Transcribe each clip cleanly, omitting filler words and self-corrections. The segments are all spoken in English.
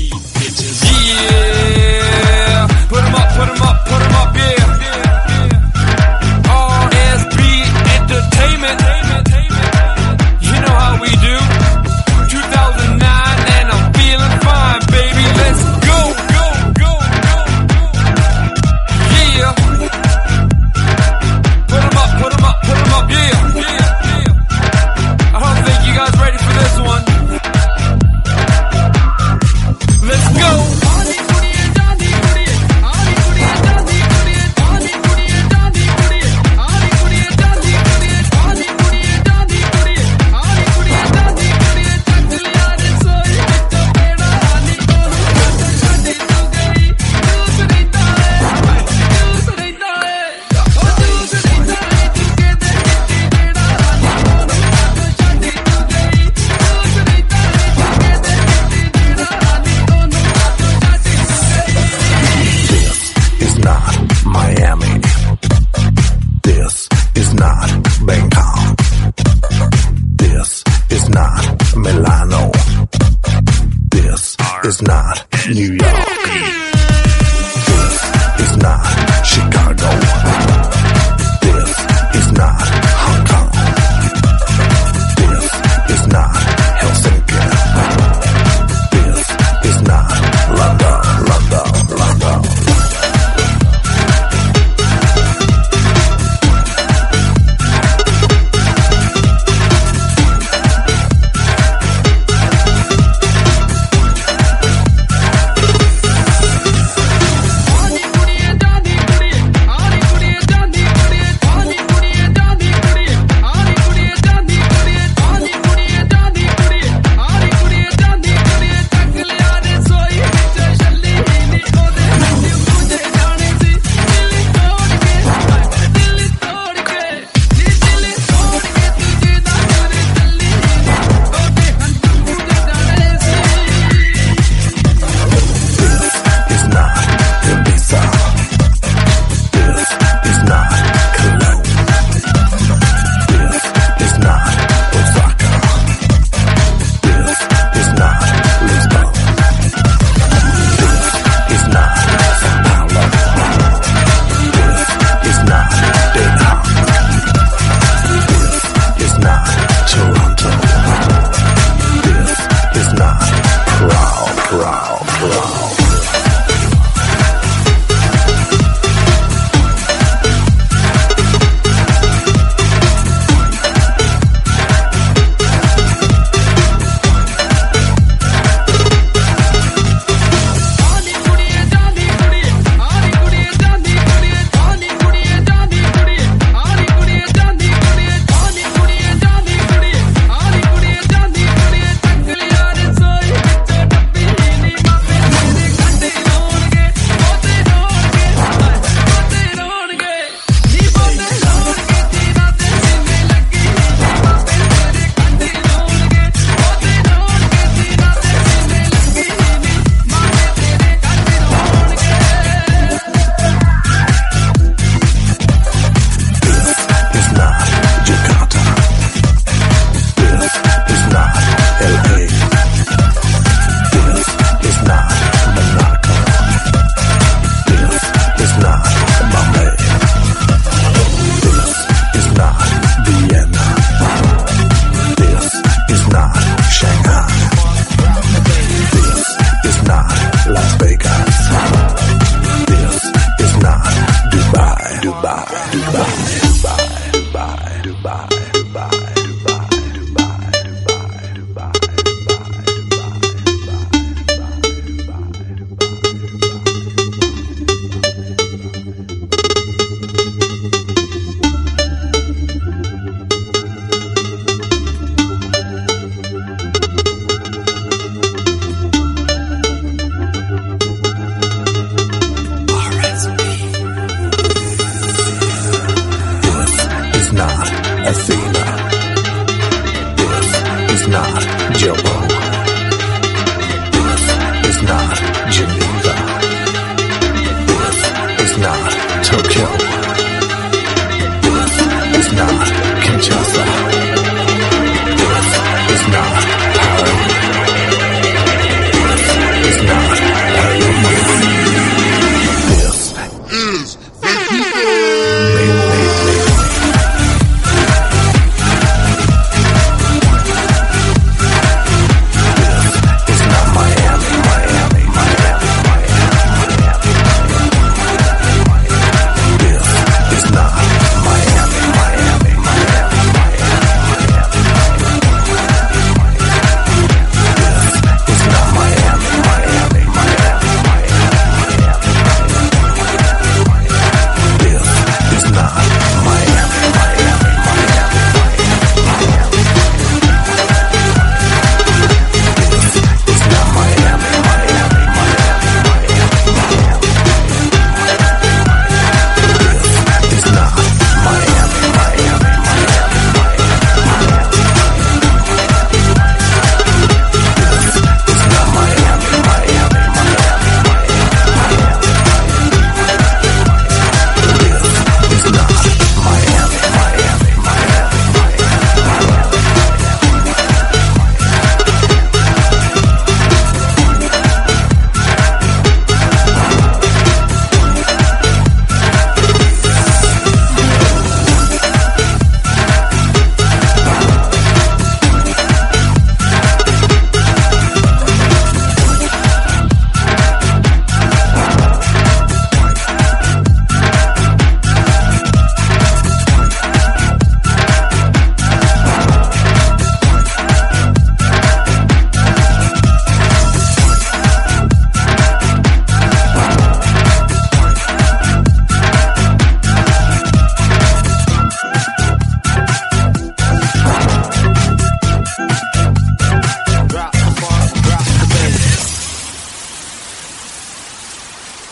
Yeah, put 'em up, put 'em up, put 'em up, yeah. RSB Entertainment. You know how we do. 2009 and I'm feeling fine, baby. Let's go, go, go, go. Yeah. Put 'em up, put 'em up, put 'em up, yeah. I don't think you guys ready for this one. Let's go. It's not New York. This is not Chicago. This is not Hong Kong. This is not Helsinki. This is not London, London, London.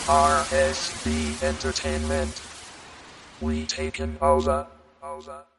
RSB Entertainment. We taken over.